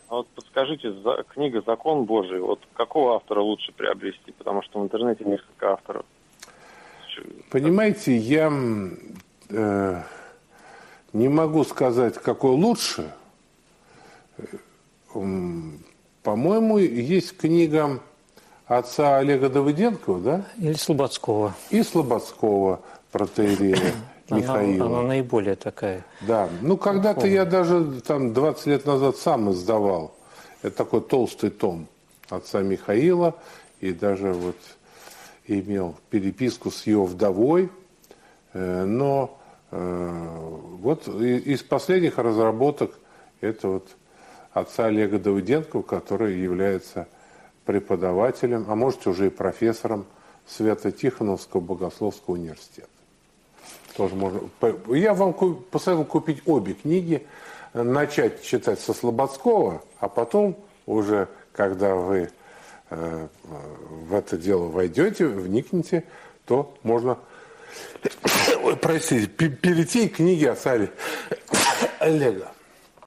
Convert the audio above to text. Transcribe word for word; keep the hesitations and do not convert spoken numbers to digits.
А вот подскажите, за, книга «Закон Божий», вот какого автора лучше приобрести? Потому что в интернете несколько авторов. Понимаете, я э, не могу сказать, какой лучше. По-моему, есть книга отца Олега Давыденкова, да? Или Слободского. И Слободского, протоиерея Михаила. Она, она наиболее такая. Да, ну когда-то я даже там двадцать лет назад сам издавал. Это такой толстый том отца Михаила. И даже вот имел переписку с его вдовой. Но вот из последних разработок это вот отца Олега Давыденкова, который является преподавателем, а может уже и профессором Свято-Тихоновского богословского университета. Тоже можно. Я вам посоветую купить обе книги, начать читать со Слободского, а потом уже, когда вы э, в это дело войдете, вникнете, то можно, ой, простите, перейти к книге отца Олега.